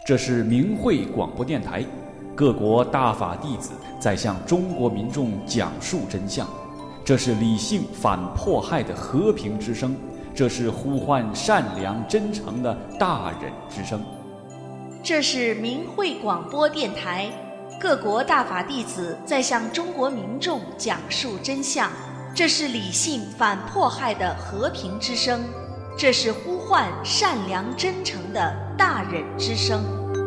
这是明慧广播电台，各国大法弟子在向中国民众讲述真相。这是理性反迫害的和平之声，这是呼唤善良真诚的大忍之声。 这是明慧广播电台，各国大法弟子在向中国民众讲述真相。这是理性反迫害的和平之声，这是呼唤善良真诚的大忍之声。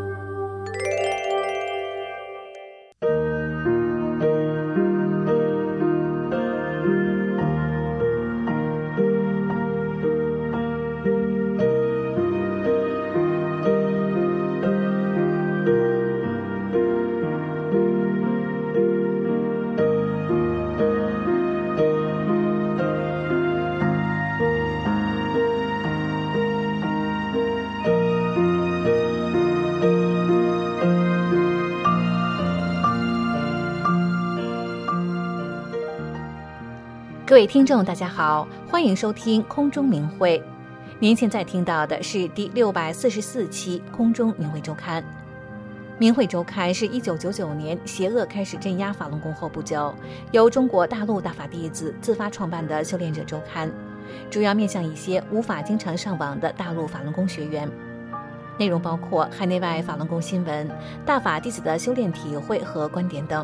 各位听众大家好，欢迎收听空中明慧。您现在听到的是第644期空中明慧周刊。明慧周刊是1999年邪恶开始镇压法轮功后不久，由中国大陆大法弟子自发创办的修炼者周刊，主要面向一些无法经常上网的大陆法轮功学员。内容包括海内外法轮功新闻、大法弟子的修炼体会和观点等。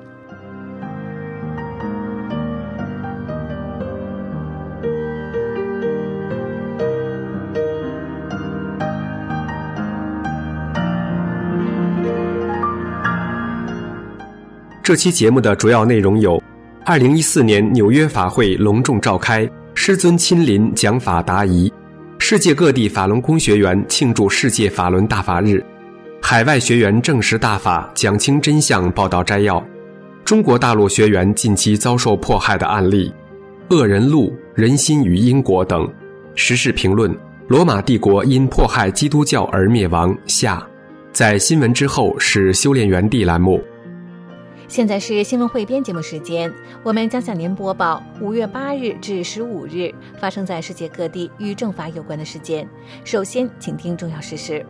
这期节目的主要内容有：2014年纽约法会隆重召开，师尊亲临讲法答疑；世界各地法轮功学员庆祝世界法轮大法日；海外学员证实大法，讲清真相报道摘要；中国大陆学员近期遭受迫害的案例；恶人录、人心与因果等；时事评论：罗马帝国因迫害基督教而灭亡下。在新闻之后是修炼园地栏目。 现在是新闻汇编节目时间，我们将向您播报5月8日至15日发生在世界各地与正法有关的事件。首先，请听重要事实。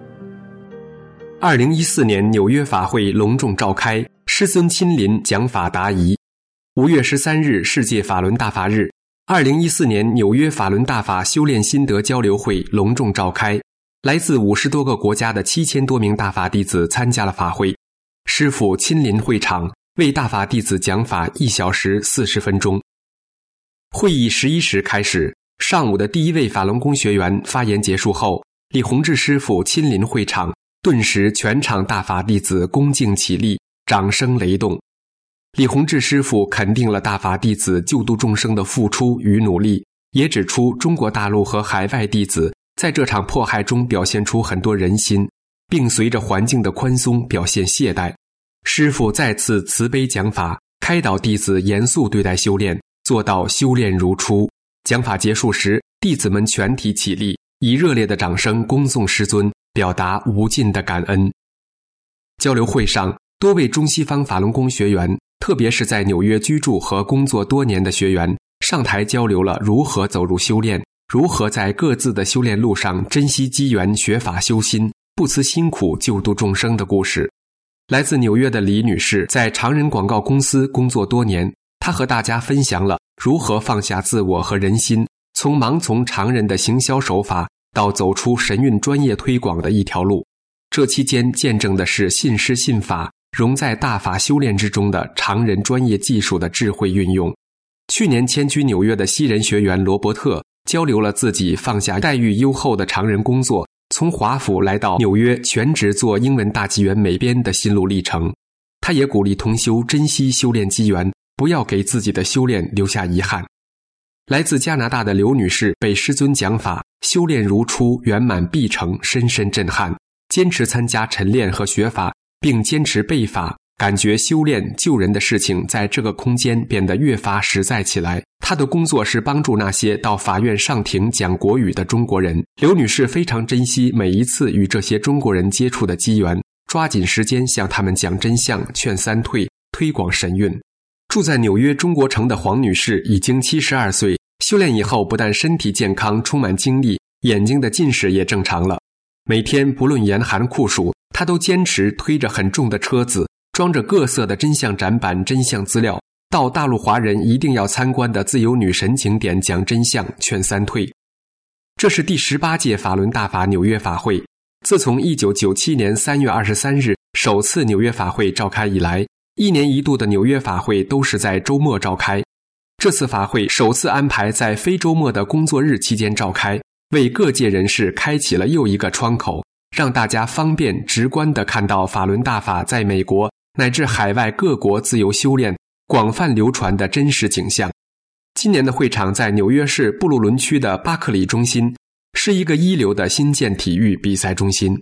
2014年纽约法会隆重召开，师尊亲临讲法答疑。5月13日世界法轮大法日，2014年纽约法轮大法修炼心得交流会隆重召开，来自50多个国家的7000多名大法弟子参加了法会，师父亲临会场为大法弟子讲法1小时40分钟。会议11时开始，上午的第一位法轮功学员发言结束后，李洪志师父亲临会场，顿时全场大法弟子恭敬起立，掌声雷动。李洪志师父肯定了大法弟子救度众生的付出与努力，也指出中国大陆和海外弟子在这场迫害中表现出很多人心，并随着环境的宽松表现懈怠。师父再次慈悲讲法，开导弟子严肃对待修炼，做到修炼如初。讲法结束时，弟子们全体起立，以热烈的掌声恭送师尊，表达无尽的感恩。交流会上，多位中西方法轮功学员，特别是在纽约居住和工作多年的学员，上台交流了如何走入修炼，如何在各自的修炼路上珍惜机缘学法修心，不辞辛苦救度众生的故事。来自纽约的李女士在常人广告公司工作多年，她和大家分享了如何放下自我和人心，从盲从常人的行销手法到走出神韵专业推广的一条路。这期间见证的是信师信法融在大法修炼之中的常人专业技术的智慧运用。去年迁居纽约的西人学员罗伯特交流了自己放下待遇优厚的常人工作，从华府来到纽约全职做英文大纪元美编的心路历程。他也鼓励同修珍惜修炼机缘，不要给自己的修炼留下遗憾。来自加拿大的刘女士被师尊讲法修炼如初圆满必成深深震撼，坚持参加晨练和学法，并坚持背法，感觉修炼救人的事情在这个空间变得越发实在起来。她的工作是帮助那些到法院上庭讲国语的中国人。刘女士非常珍惜每一次与这些中国人接触的机缘，抓紧时间向他们讲真相，劝三退，推广神韵。住在纽约中国城的黄女士已经72岁，修炼以后不但身体健康充满精力，眼睛的近视也正常了。每天不论严寒酷暑， 他都坚持推着很重的车子，装着各色的真相展板、真相资料，到大陆华人一定要参观的自由女神景点讲真相，劝三退。这是第18届法轮大法纽约法会。自从1997年3月23日首次纽约法会召开以来，1年1度的纽约法会都是在周末召开。这次法会首次安排在非周末的工作日期间召开，为各界人士开启了又一个窗口，让大家方便直观地看到法轮大法在美国乃至海外各国自由修炼广泛流传的真实景象。今年的会场在纽约市布鲁伦区的巴克里中心，是一个一流的新建体育比赛中心。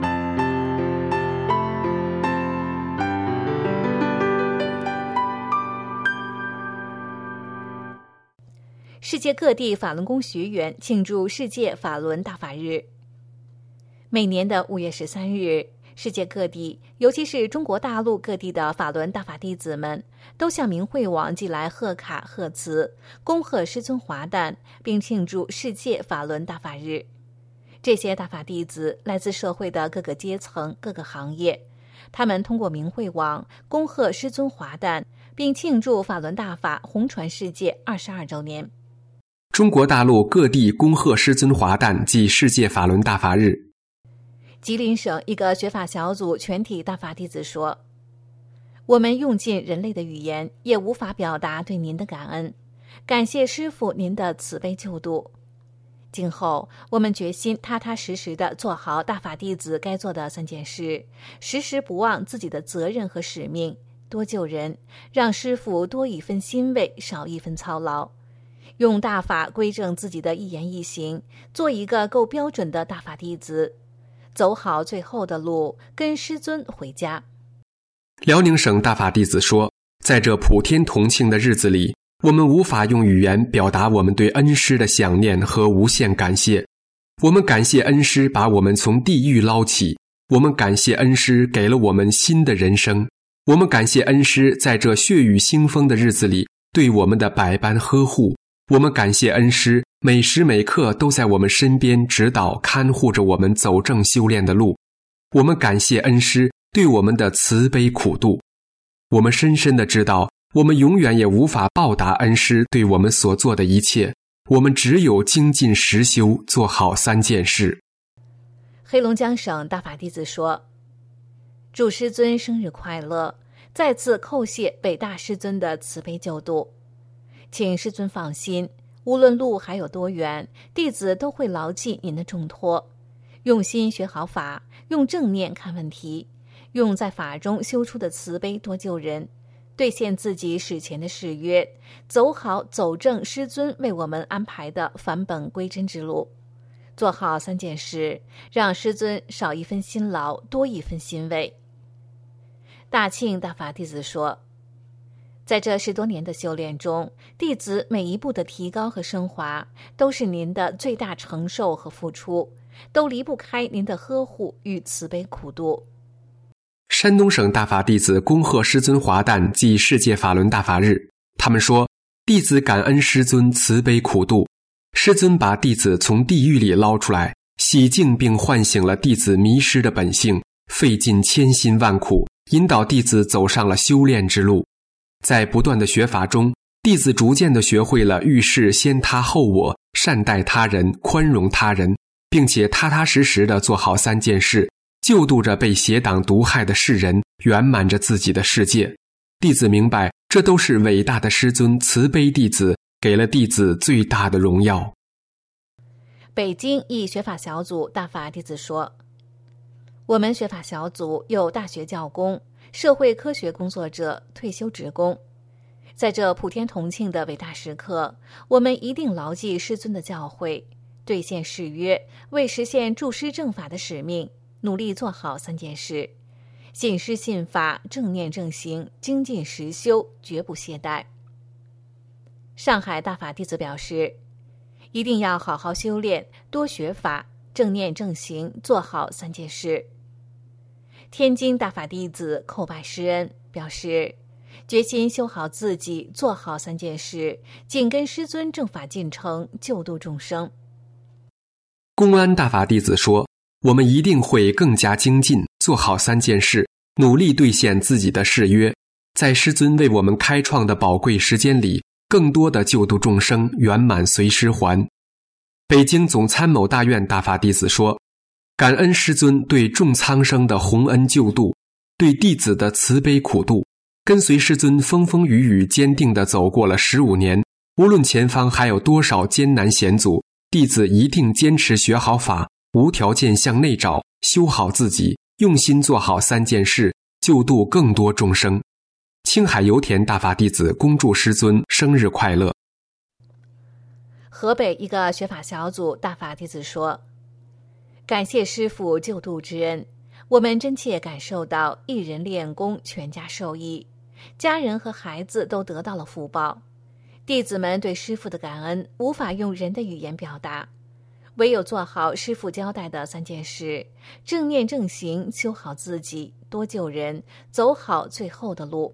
世界各地法轮功学员庆祝世界法轮大法日。每年的5月13日，世界各地，尤其是中国大陆各地的法轮大法弟子们，都向明慧网寄来贺卡贺词，恭贺师尊华诞，并庆祝世界法轮大法日。这些大法弟子来自社会的各个阶层、各个行业，他们通过明慧网恭贺师尊华诞，并庆祝法轮大法红传世界22周年。 中国大陆各地恭贺师尊华诞暨世界法轮大法日。 吉林省一个学法小组全体大法弟子说：“我们用尽人类的语言，也无法表达对您的感恩，感谢师父您的慈悲救度。今后我们决心踏踏实实地做好大法弟子该做的3件事，时时不忘自己的责任和使命，多救人，让师父多一分欣慰，少一分操劳。用大法规正自己的一言一行，做一个够标准的大法弟子，走好最后的路，跟师尊回家。” 辽宁省大法弟子说，在这普天同庆的日子里，我们无法用语言表达我们对恩师的想念和无限感谢。我们感谢恩师把我们从地狱捞起，我们感谢恩师给了我们新的人生，我们感谢恩师在这血雨腥风的日子里对我们的百般呵护，我们感谢恩师每时每刻都在我们身边指导看护着我们走正修炼的路，我们感谢恩师对我们的慈悲苦度。我们深深地知道，我们永远也无法报答恩师对我们所做的一切，我们只有精进实修，做好3件事。 黑龙江省大法弟子说：“祝师尊生日快乐，再次叩谢伟大师尊的慈悲救度。请师尊放心，无论路还有多远，弟子都会牢记您的重托，用心学好法，用正念看问题，用在法中修出的慈悲多救人，兑现自己史前的誓约，走好走正师尊为我们安排的返本归真之路，做好3件事，让师尊少一分辛劳，多一分欣慰。”大庆大法弟子说：“在这10多年的修炼中，弟子每一步的提高和升华，都是您的最大承受和付出，都离不开您的呵护与慈悲苦度。” 山东省大法弟子恭贺师尊华诞暨世界法轮大法日，他们说，弟子感恩师尊慈悲苦度，师尊把弟子从地狱里捞出来，洗净并唤醒了弟子迷失的本性，费尽千辛万苦，引导弟子走上了修炼之路。在不断的学法中，弟子逐渐地学会了遇事先他后我，善待他人，宽容他人，并且踏踏实实地做好3件事，救度着被邪党毒害的世人，圆满着自己的世界。弟子明白，这都是伟大的师尊慈悲弟子给了弟子最大的荣耀。 北京一学法小组大法弟子说：“我们学法小组有大学教工、社会科学工作者、退休职工，在这普天同庆的伟大时刻，我们一定牢记师尊的教诲，兑现誓约，为实现助师正法的使命，努力做好3件事：信师信法，正念正行，精进实修，绝不懈怠。”上海大法弟子表示，一定要好好修炼，多学法，正念正行，做好3件事。天津大法弟子叩拜师恩，表示决心修好自己，做好3件事，紧跟师尊正法进程，救度众生。 公安大法弟子说，我们一定会更加精进， 做好3件事，努力兑现自己的誓约，在师尊为我们开创的宝贵时间里，更多的救度众生，圆满随师还。北京总参谋大院大法弟子说，感恩师尊对众苍生的洪恩救度，对弟子的慈悲苦度，跟随师尊风风雨雨坚定地走过了15年，无论前方还有多少艰难险阻，弟子一定坚持学好法，无条件向内找，修好自己，用心做好3件事，救度更多众生。青海油田大法弟子恭祝师尊生日快乐。 河北一个学法小组大法弟子说，感谢师父救度之恩，我们真切感受到一人练功，全家受益，家人和孩子都得到了福报。弟子们对师父的感恩无法用人的语言表达，唯有做好师父交代的3件事，正念正行，修好自己，多救人，走好最后的路。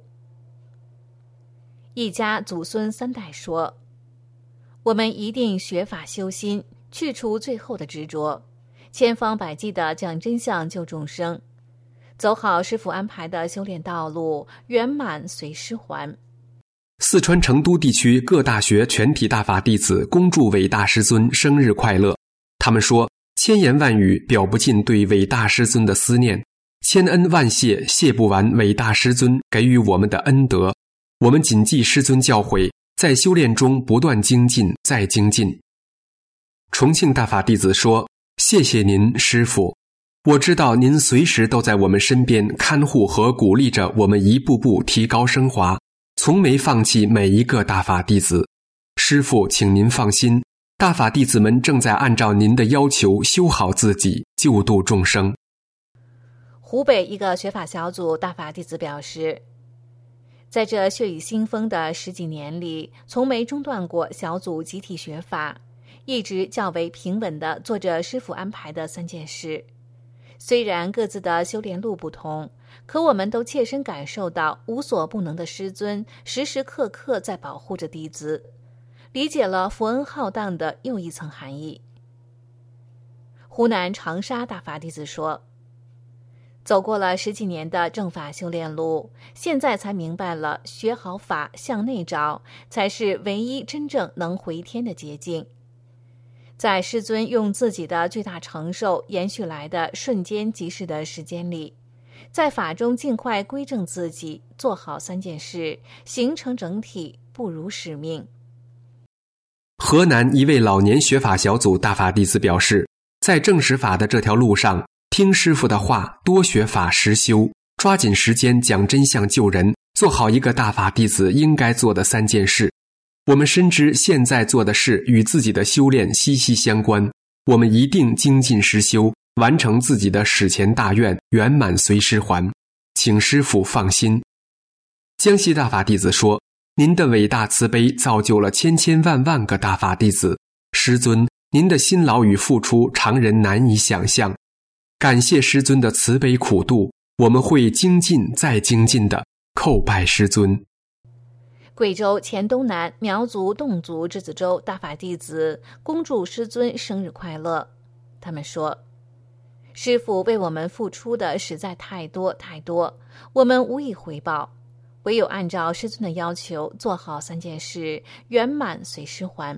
一家祖孙3代说，我们一定学法修心，去除最后的执着，千方百计地讲真相救众生，走好师父安排的修炼道路，圆满随师还。 四川成都地区各大学全体大法弟子恭祝伟大师尊生日快乐。他们说，千言万语表不尽对伟大师尊的思念，千恩万谢谢不完伟大师尊给予我们的恩德。我们谨记师尊教诲，在修炼中不断精进，再精进。重庆大法弟子说，谢谢您师父，我知道您随时都在我们身边看护和鼓励着我们一步步提高升华，从没放弃每一个大法弟子。师父请您放心，大法弟子们正在按照您的要求修好自己，救度众生。 湖北一个学法小组大法弟子表示，在这血雨腥风的10几年里，从没中断过小组集体学法，一直较为平稳地做着师父安排的3件事。虽然各自的修炼路不同，可我们都切身感受到无所不能的师尊时时刻刻在保护着弟子，理解了福恩浩荡的又一层含义。湖南长沙大法弟子说，走过了10几年的正法修炼路，现在才明白了学好法向内找才是唯一真正能回天的捷径。在师尊用自己的巨大承受延续来的瞬间即逝的时间里，在法中尽快归正自己，做好3件事，形成整体，不辱使命。 河南一位老年学法小组大法弟子表示，在正实法的这条路上，听师父的话，多学法实修，抓紧时间讲真相救人，做好一个大法弟子应该做的3件事。我们深知现在做的事与自己的修炼息息相关，我们一定精进实修，完成自己的史前大愿，圆满随师还，请师父放心。江西大法弟子说，您的伟大慈悲造就了千千万万个大法弟子，师尊，您的辛劳与付出常人难以想象。感谢师尊的慈悲苦度，我们会精进再精进的，叩拜师尊。 贵州黔东南苗族侗族之子州大法弟子恭祝师尊生日快乐。他们说，师父为我们付出的实在太多太多，我们无以回报，唯有按照师尊的要求做好3件事，圆满随师还。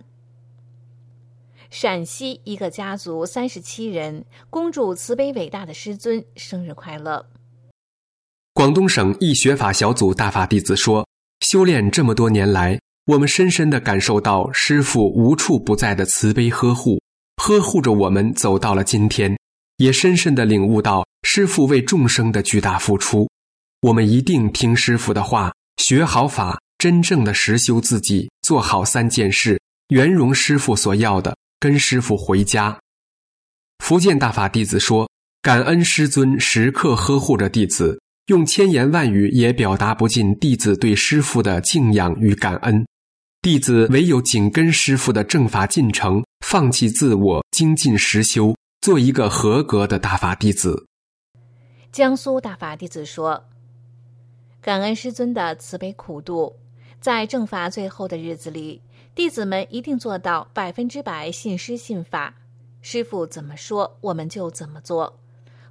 陕西一个家族37人恭祝慈悲伟大的师尊生日快乐。 广东省一学法小组大法弟子说，修炼这么多年来，我们深深地感受到师父无处不在的慈悲呵护，呵护着我们走到了今天，也深深地领悟到师父为众生的巨大付出。我们一定听师父的话，学好法，真正的实修自己，做好3件事，圆融师父所要的，跟师父回家。福建大法弟子说，感恩师尊时刻呵护着弟子，用千言万语也表达不尽弟子对师父的敬仰与感恩。弟子唯有紧跟师父的正法进程，放弃自我，精进实修，做一个合格的大法弟子。 江苏大法弟子说，感恩师尊的慈悲苦度，在正法最后的日子里，弟子们一定做到100%信师信法，师父怎么说我们就怎么做，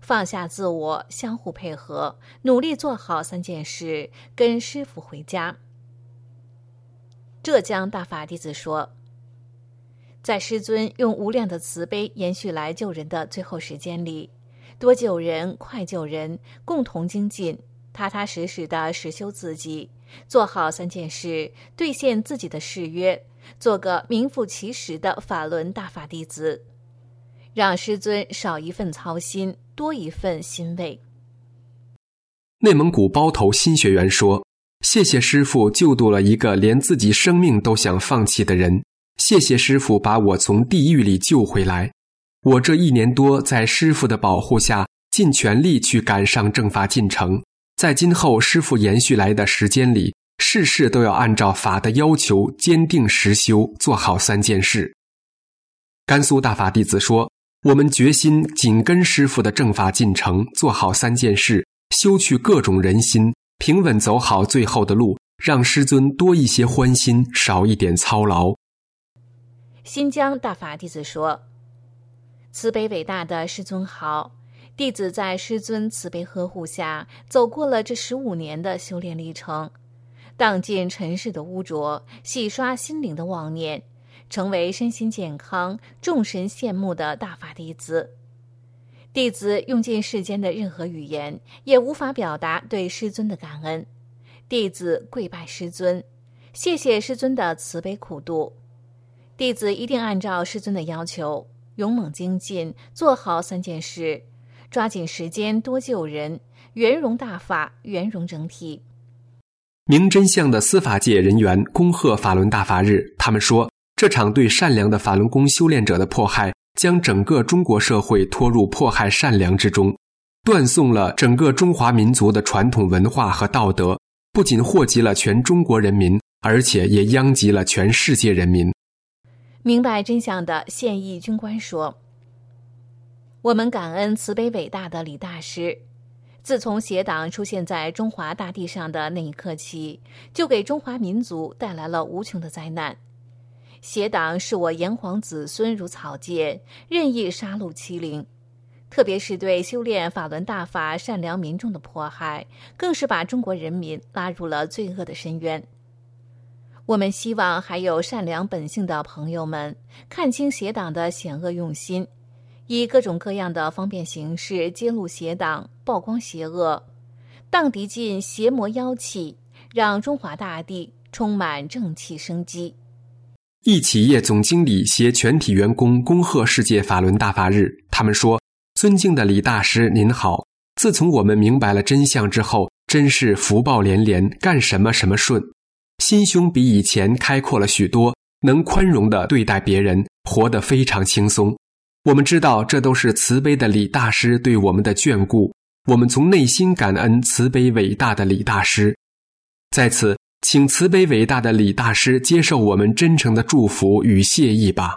放下自我，相互配合，努力做好3件事，跟师父回家。浙江大法弟子说，在师尊用无量的慈悲延续来救人的最后时间里，多救人，快救人，共同精进，踏踏实实地实修自己，做好3件事，兑现自己的誓约，做个名副其实的法轮大法弟子，让师尊少一份操心，多一份欣慰。 内蒙古包头新学员说，谢谢师父救度了一个连自己生命都想放弃的人，谢谢师父把我从地狱里救回来。我这1年多在师父的保护下，尽全力去赶上正法进程，在今后师父延续来的时间里，事事都要按照法的要求坚定实修，做好3件事。甘肃大法弟子说，我们决心紧跟师父的正法进程，做好3件事，修去各种人心，平稳走好最后的路，让师尊多一些欢心，少一点操劳。 新疆大法弟子说，慈悲伟大的师尊好，弟子在师尊慈悲呵护下走过了这15年的修炼历程，荡尽尘世的污浊，洗刷心灵的妄念，成为身心健康、众神羡慕的大法弟子。弟子用尽世间的任何语言，也无法表达对师尊的感恩。弟子跪拜师尊，谢谢师尊的慈悲苦度。弟子一定按照师尊的要求，勇猛精进，做好3件事，抓紧时间多救人，圆融大法，圆融整体。 明真相的司法界人员恭贺法轮大法日，他们说，这场对善良的法轮功修炼者的迫害，将整个中国社会拖入迫害善良之中，断送了整个中华民族的传统文化和道德，不仅祸及了全中国人民，而且也殃及了全世界人民。 明白真相的现役军官说，我们感恩慈悲伟大的李大师，自从邪党出现在中华大地上的那一刻起，就给中华民族带来了无穷的灾难。邪党视我炎黄子孙如草芥，任意杀戮欺凌，特别是对修炼法轮大法善良民众的迫害，更是把中国人民拉入了罪恶的深渊。我们希望还有善良本性的朋友们看清邪党的险恶用心，以各种各样的方便形式揭露邪党，曝光邪恶，荡涤尽邪魔妖气，让中华大地充满正气生机。 一企业总经理携全体员工恭贺世界法轮大法日，他们说，尊敬的李大师您好，自从我们明白了真相之后，真是福报连连，干什么什么顺，心胸比以前开阔了许多，能宽容地对待别人，活得非常轻松。我们知道这都是慈悲的李大师对我们的眷顾，我们从内心感恩慈悲伟大的李大师。在此，请慈悲伟大的李大师接受我们真诚的祝福与谢意吧。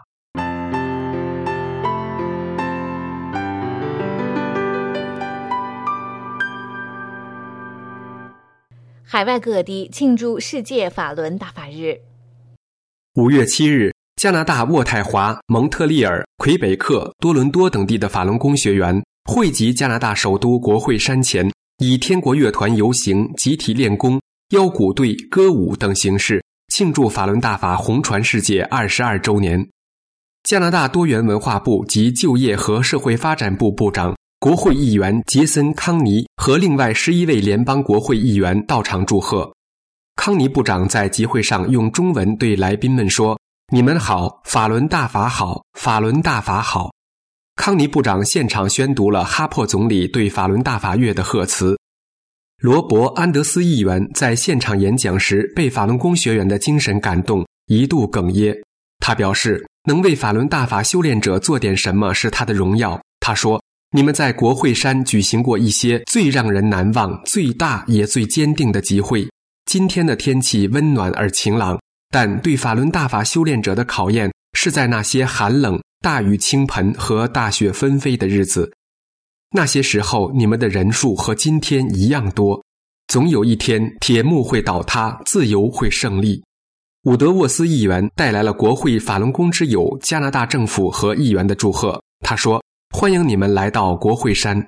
海外各地庆祝世界法轮大法日。 5月7日，加拿大渥太华、蒙特利尔、魁北克、多伦多等地的法轮功学员汇集加拿大首都国会山前，以天国乐团游行、集体练功、腰鼓队、歌舞等形式庆祝法轮大法红传世界22周年。加拿大多元文化部及就业和社会发展部部长、国会议员杰森·康尼和另外11位联邦国会议员到场祝贺。康尼部长在集会上用中文对来宾们说：“你们好，法轮大法好，法轮大法好。”康尼部长现场宣读了哈珀总理对法轮大法月的贺词。罗伯·安德斯议员在现场演讲时被法轮功学员的精神感动，一度哽咽。他表示，能为法轮大法修炼者做点什么是他的荣耀。他说：“你们在国会山举行过一些最让人难忘、最大也最坚定的集会。今天的天气温暖而晴朗，但对法轮大法修炼者的考验是在那些寒冷、大雨倾盆和大雪纷飞的日子。那些时候，你们的人数和今天一样多。总有一天，铁幕会倒塌，自由会胜利。”伍德沃斯议员带来了国会法轮功之友、加拿大政府和议员的祝贺。他说：“欢迎你们来到国会山。”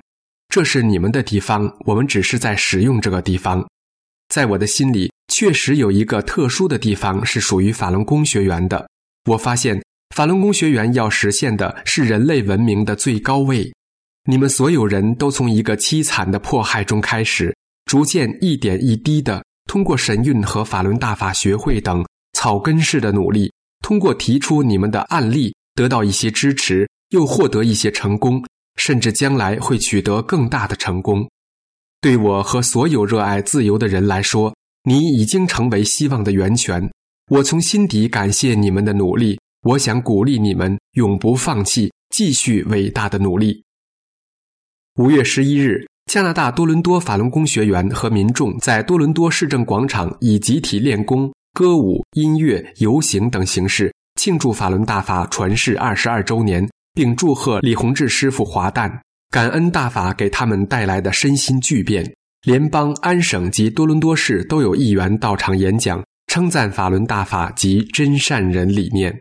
这是你们的地方，我们只是在使用这个地方。在我的心里，确实有一个特殊的地方是属于法轮功学员的。我发现法轮功学员要实现的是人类文明的最高位。你们所有人都从一个凄惨的迫害中开始，逐渐一点一滴的通过神韵和法轮大法学会等草根式的努力，通过提出你们的案例得到一些支持，又获得一些成功，甚至将来会取得更大的成功。对我和所有热爱自由的人来说，你已经成为希望的源泉。我从心底感谢你们的努力，我想鼓励你们永不放弃，继续伟大的努力。5月11日，加拿大多伦多法轮功学员和民众在多伦多市政广场以集体练功、歌舞、音乐、游行等形式庆祝法轮大法传世22周年，并祝贺李洪志师傅华诞，感恩大法给他们带来的身心巨变。联邦、安省及多伦多市都有议员到场演讲，称赞法轮大法及真善人理念。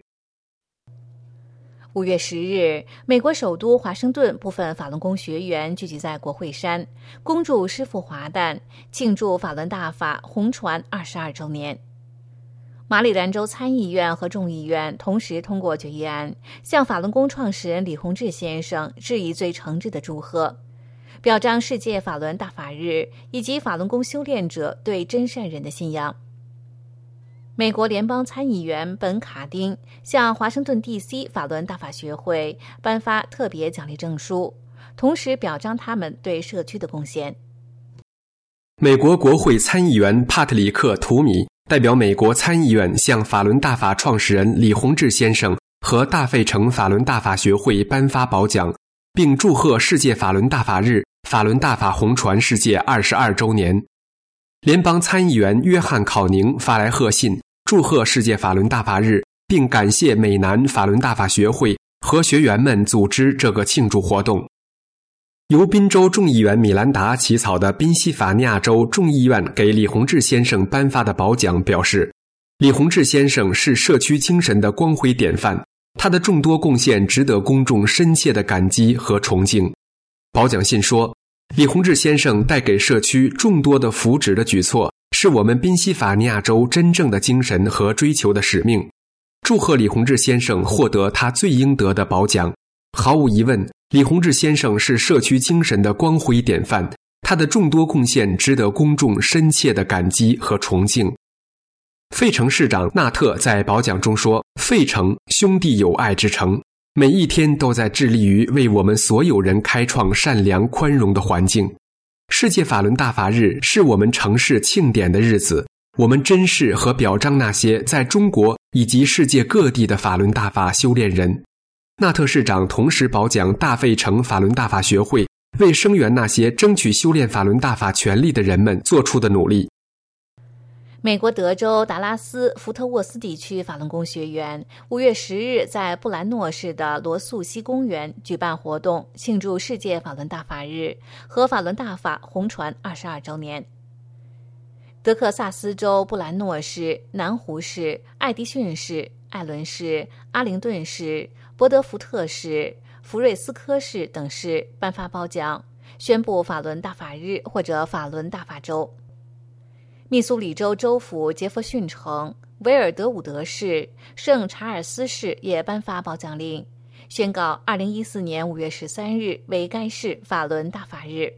5月10日，美国首都华盛顿部分法轮功学员聚集在国会山，恭祝师父华诞，庆祝法轮大法红传22周年。马里兰州参议院和众议院同时通过决议案，向法轮功创始人李洪志先生致以最诚挚的祝贺，表彰世界法轮大法日以及法轮功修炼者对真善人的信仰。美国联邦参议员本卡丁向华盛顿 DC 法轮大法学会颁发特别奖励证书，同时表彰他们对社区的贡献。 美国国会参议员帕特里克·图米代表美国参议院向法轮大法创始人李洪志先生和大费城法轮大法学会颁发褒奖，并祝贺世界法轮大法日法轮大法红传世界22周年。联邦参议员约翰·考宁发来贺信，祝贺世界法轮大法日，并感谢美南法轮大法学会和学员们组织这个庆祝活动。由宾州众议员米兰达起草的宾夕法尼亚州众议院给李洪志先生颁发的褒奖表示，李洪志先生是社区精神的光辉典范，他的众多贡献值得公众深切的感激和崇敬。褒奖信说，李洪志先生带给社区众多的福祉的举措，是我们宾夕法尼亚州真正的精神和追求的使命。祝贺李洪志先生获得他最应得的褒奖。毫无疑问，李洪志先生是社区精神的光辉典范，他的众多贡献值得公众深切的感激和崇敬。费城市长纳特在褒奖中说，费城兄弟友爱之城，每一天都在致力于为我们所有人开创善良宽容的环境。世界法轮大法日是我们城市庆典的日子，我们珍视和表彰那些在中国以及世界各地的法轮大法修炼人。纳特市长同时褒奖大费城法轮大法学会为声援那些争取修炼法轮大法权利的人们做出的努力。 美国德州达拉斯福特沃斯地区法轮功学员5月10日在布兰诺市的罗素西公园举办活动，庆祝世界法轮大法日和法轮大法红传22周年。德克萨斯州布兰诺市、南湖市、爱迪逊市、艾伦市、阿灵顿市、博德福特市、弗瑞斯科市等市颁发褒奖，宣布法轮大法日或者法轮大法周。密苏里州州府杰弗逊城、维尔德伍德市、圣查尔斯市也颁发褒奖令，宣告2014年5月13日为该市法轮大法日。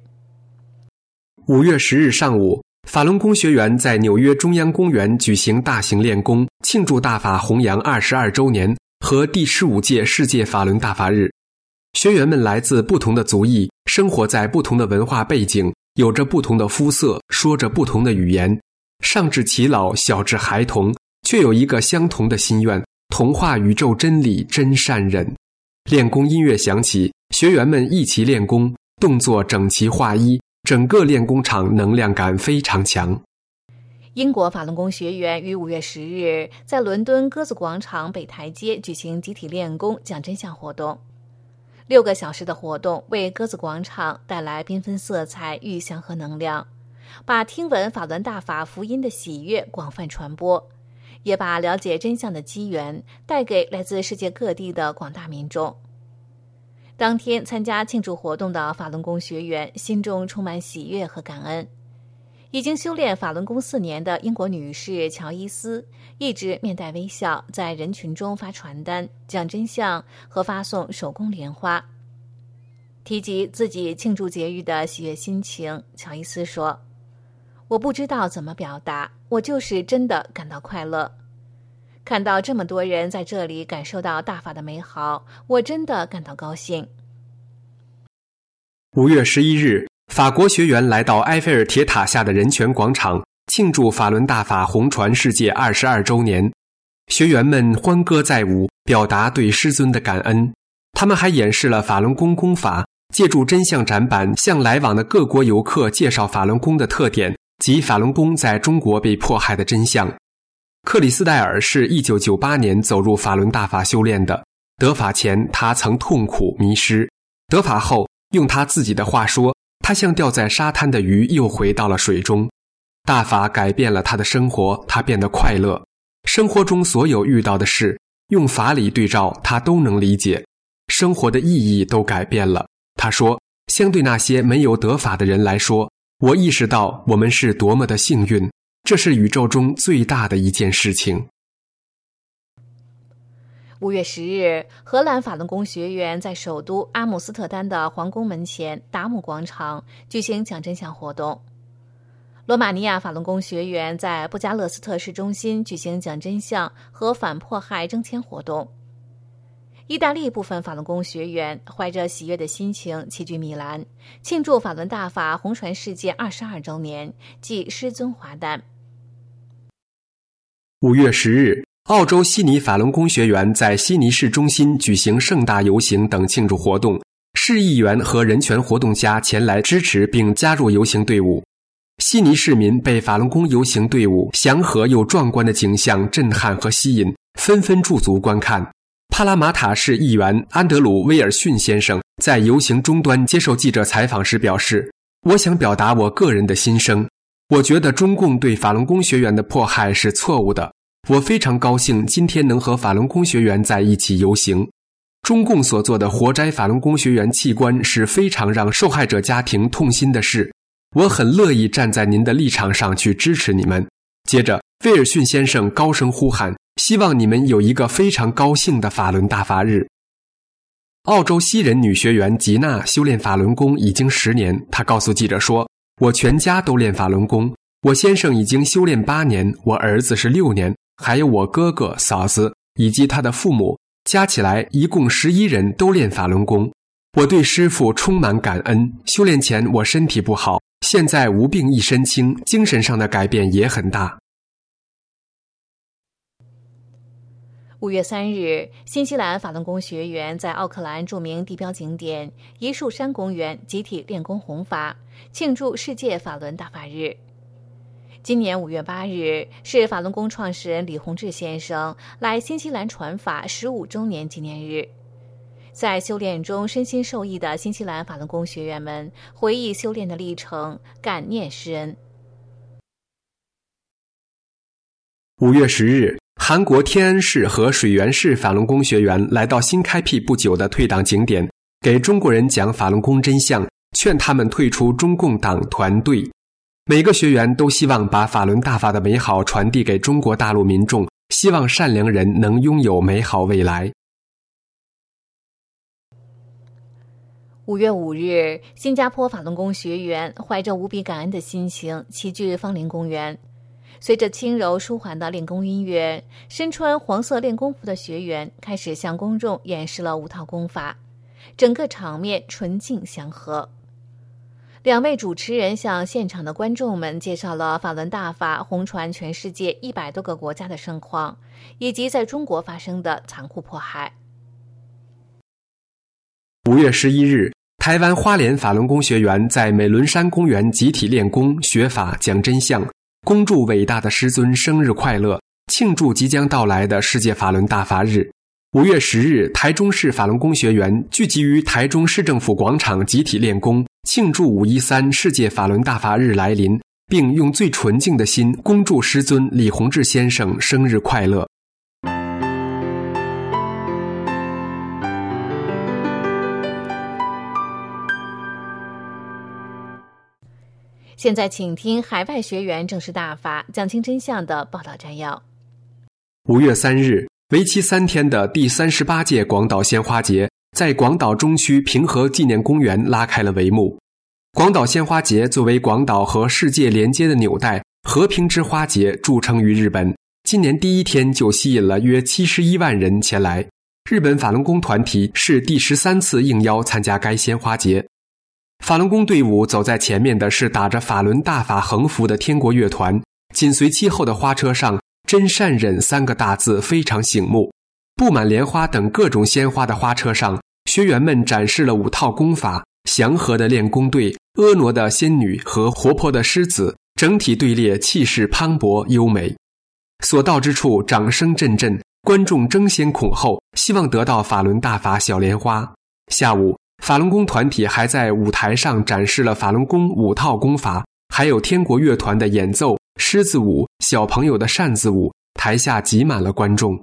5月10日上午，法轮功学员在纽约中央公园举行大型练功，庆祝大法弘扬22周年和第15届世界法轮大法日。学员们来自不同的族裔，生活在不同的文化背景，有着不同的肤色，说着不同的语言，上至耆老，小至孩童，却有一个相同的心愿：同化宇宙真理，真善忍。练功音乐响起，学员们一起练功，动作整齐划一，整个练功场能量感非常强。 英国法轮功学员于5月10日在伦敦鸽子广场北台阶举行集体练功讲真相活动。6个小时的活动为鸽子广场带来缤纷色彩与祥和能量，把听闻法轮大法福音的喜悦广泛传播，也把了解真相的机缘带给来自世界各地的广大民众。 当天参加庆祝活动的法轮功学员心中充满喜悦和感恩。已经修炼法轮功4年的英国女士乔伊斯一直面带微笑，在人群中发传单、讲真相和发送手工莲花。提及自己庆祝节日的喜悦心情，乔伊斯说：“我不知道怎么表达，我就是真的感到快乐。看到这么多人在这里感受到大法的美好，我真的感到高兴。” 5月11日，法国学员来到埃菲尔铁塔下的人权广场，庆祝法轮大法红传世界22周年。学员们欢歌载舞，表达对师尊的感恩。他们还演示了法轮功功法，借助真相展板向来往的各国游客介绍法轮功的特点及法轮功在中国被迫害的真相。克里斯戴尔是1998年走入法轮大法修炼的，得法前他曾痛苦迷失，得法后用他自己的话说，他像掉在沙滩的鱼又回到了水中。大法改变了他的生活，他变得快乐。生活中所有遇到的事，用法理对照，他都能理解。生活的意义都改变了。他说，相对那些没有得法的人来说，我意识到我们是多么的幸运，这是宇宙中最大的一件事情。 5月10日，荷兰法轮功学员在首都阿姆斯特丹的皇宫门前达姆广场举行讲真相活动。罗马尼亚法轮功学员在布加勒斯特市中心举行讲真相和反迫害征签活动。意大利部分法轮功学员怀着喜悦的心情齐聚米兰，庆祝法轮大法红传世界22周年，即师尊华诞。 5月10日，澳洲悉尼法轮功学员在悉尼市中心举行盛大游行等庆祝活动，市议员和人权活动家前来支持并加入游行队伍。悉尼市民被法轮功游行队伍祥和又壮观的景象震撼和吸引，纷纷驻足观看。帕拉马塔市议员安德鲁·威尔逊先生在游行终端接受记者采访时表示，我想表达我个人的心声，我觉得中共对法轮功学员的迫害是错误的，我非常高兴今天能和法轮功学员在一起游行。中共所做的活摘法轮功学员器官是非常让受害者家庭痛心的事，我很乐意站在您的立场上去支持你们。接着，威尔逊先生高声呼喊，希望你们有一个非常高兴的法轮大法日。澳洲西人女学员吉娜修炼法轮功已经10年，她告诉记者说，我全家都练法轮功，我先生已经修炼8年，我儿子是6年，还有我哥哥、嫂子以及他的父母，加起来一共11人都练法轮功。我对师父充满感恩，修炼前我身体不好，现在无病一身轻，精神上的改变也很大。 5月3日，新西兰法轮功学员在奥克兰著名地标景点一树山公园集体练功弘法，庆祝世界法轮大法日。今年5月8日是法轮功创始人李洪志先生来新西兰传法15周年纪念日。在修炼中身心受益的新西兰法轮功学员们回忆修炼的历程，感念师恩。 5月10日，韩国天安市和水源市法轮功学员来到新开辟不久的退党景点，给中国人讲法轮功真相，劝他们退出中共党团队。每个学员都希望把法轮大法的美好传递给中国大陆民众，希望善良人能拥有美好未来。 5月5日，新加坡法轮功学员怀着无比感恩的心情齐聚芳林公园。随着轻柔舒缓的练功音乐，身穿黄色练功服的学员开始向公众演示了5套功法，整个场面纯净祥和。2位主持人向现场的观众们介绍了法轮大法红传全世界100多个国家的盛况，以及在中国发生的残酷迫害。 5月11日，台湾花莲法轮功学员在美仑山公园集体练功、学法、讲真相，恭祝伟大的师尊生日快乐，庆祝即将到来的世界法轮大法日。5月10日，台中市法轮功学员聚集于台中市政府广场集体练功，庆祝513世界法轮大法日来临，并用最纯净的心恭祝师尊李洪志先生生日快乐。 现在请听海外学员正式大法讲清真相的报道摘要。 5月3日，为期3天的第38届广岛鲜花节在广岛中区平和纪念公园拉开了帷幕。广岛鲜花节作为广岛和世界连接的纽带，和平之花节著称于日本，今年第1天就吸引了约71万人前来。日本法轮功团体是第13次应邀参加该鲜花节。法轮功队伍走在前面的是打着法轮大法横幅的天国乐团，紧随其后的花车上真善忍3个大字非常醒目。布满莲花等各种鲜花的花车上，学员们展示了5套功法，祥和的练功队、婀娜的仙女和活泼的狮子，整体队列气势磅礴优美。所到之处掌声阵阵，观众争先恐后，希望得到法轮大法小莲花。下午，法轮功团体还在舞台上展示了法轮功5套功法，还有天国乐团的演奏、狮子舞、小朋友的扇子舞，台下挤满了观众。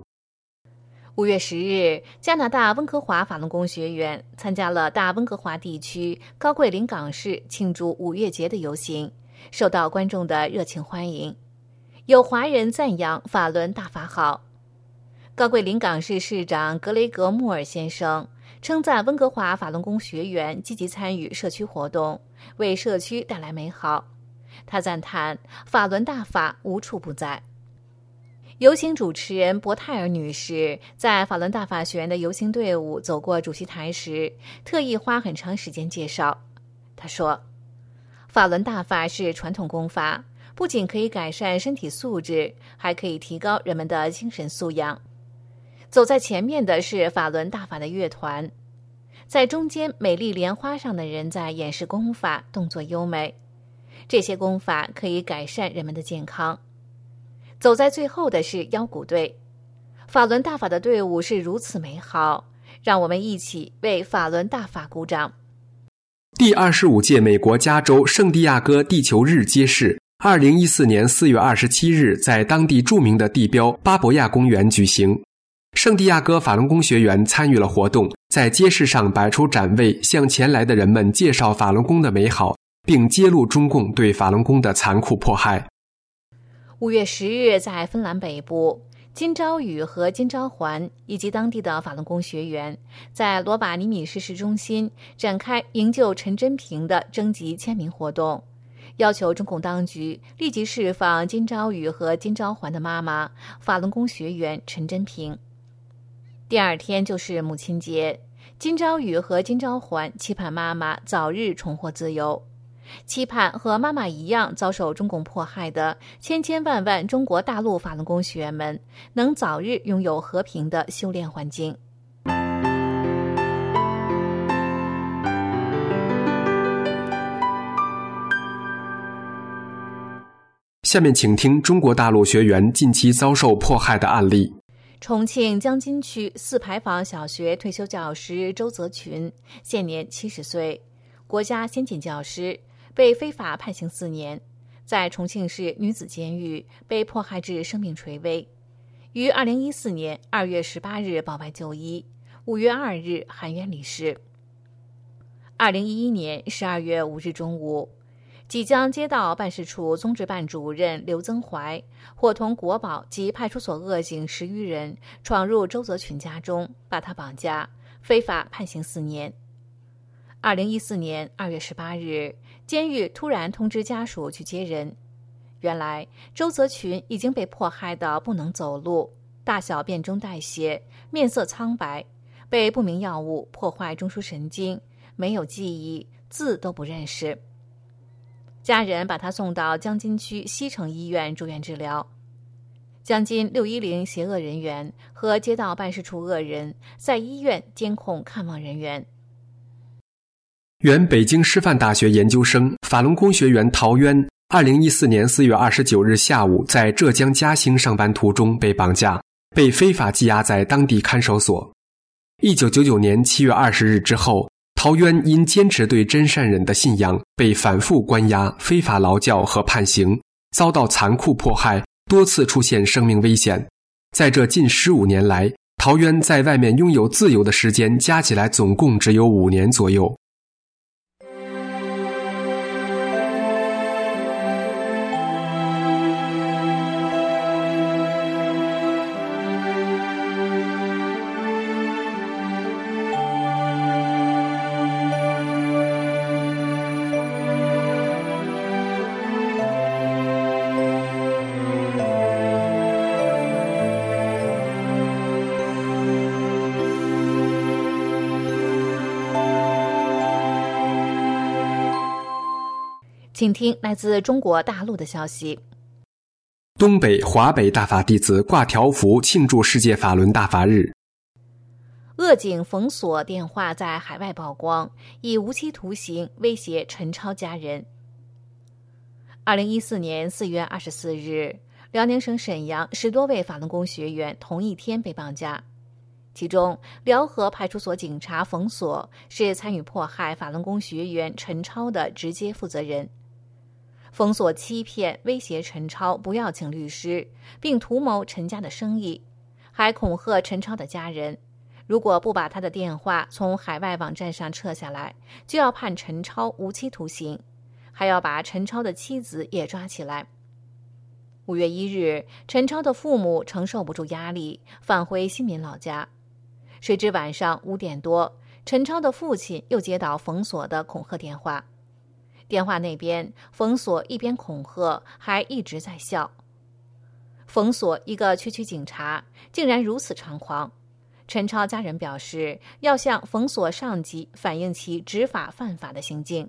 5月10日，加拿大温哥华法轮功学员参加了大温哥华地区高贵临港市庆祝5月节的游行，受到观众的热情欢迎。有华人赞扬法轮大法好。高贵临港市市长格雷格·穆尔先生称赞温哥华法轮功学员积极参与社区活动，为社区带来美好。他赞叹法轮大法无处不在。游行主持人博泰尔女士在法轮大法学员的游行队伍走过主席台时，特意花很长时间介绍。她说，法轮大法是传统功法，不仅可以改善身体素质，还可以提高人们的精神素养。走在前面的是法轮大法的乐团，在中间美丽莲花上的人在演示功法，动作优美。这些功法可以改善人们的健康。走在最后的是腰鼓队，法轮大法的队伍是如此美好，让我们一起为法轮大法鼓掌。 第25届美国加州圣地亚哥地球日揭示2014年4月27日在当地著名的地标巴博亚公园举行。圣地亚哥法轮功学员参与了活动，在街市上摆出展位，向前来的人们介绍法轮功的美好，并揭露中共对法轮功的残酷迫害。 5月10日，在芬兰北部，金朝宇和金朝环以及当地的法轮功学员在罗瓦尼米市中心展开营救陈真平的征集签名活动，要求中共当局立即释放金朝宇和金朝环的妈妈法轮功学员陈真平。第2天就是母亲节，金朝宇和金朝环期盼妈妈早日重获自由，期盼和妈妈一样遭受中共迫害的千千万万中国大陆法轮功学员们能早日拥有和平的修炼环境。 下面请听中国大陆学员近期遭受迫害的案例。 重庆江津区4牌坊小学退休教师周泽群，现年70岁，国家先进教师，被非法判刑4年，在重庆市女子监狱被迫害至生命垂危，于2014年2月18日保外就医，5月2日含冤离世。2011年12月5日中午，济江街道办事处综治办主任刘增怀伙同国保及派出所恶警10余人闯入周泽群家中，把他绑架，非法判刑4年。2014年2月18日，监狱突然通知家属去接人。原来周泽群已经被迫害到不能走路，大小便中带血，面色苍白，被不明药物破坏中枢神经，没有记忆，字都不认识。家人把他送到江津区西城医院住院治疗。江津610邪恶人员和街道办事处恶人在医院监控看望人员。 原北京师范大学研究生、法轮功学员陶渊2014年4月29日下午在浙江嘉兴上班途中被绑架，被非法羁押在当地看守所。1999年7月20日之后，陶渊因坚持对真善忍的信仰，被反复关押、非法劳教和判刑，遭到残酷迫害，多次出现生命危险。在这近15年来，陶渊在外面拥有自由的时间加起来总共只有5年左右。 请听来自中国大陆的消息。 东北、华北大法弟子挂条幅庆祝世界法轮大法日。 鄂警冯所电话在海外曝光，以无期徒刑威胁陈超家人。2014年4月24日，辽宁省沈阳10多位法轮功学员同一天被绑架，其中辽河派出所警察冯所是参与迫害法轮功学员陈超的直接负责人。冯所欺骗威胁陈超不要请律师，并图谋陈家的生意，还恐吓陈超的家人，如果不把他的电话从海外网站上撤下来，就要判陈超无期徒刑，还要把陈超的妻子也抓起来。5月1日，陈超的父母承受不住压力，返回新民老家。谁知晚上5点多，陈超的父亲又接到冯所的恐吓电话。电话那边，冯所一边恐吓，还一直在笑。冯所一个区警察，竟然如此猖狂。陈超家人表示，要向冯所上级反映其执法犯法的行径。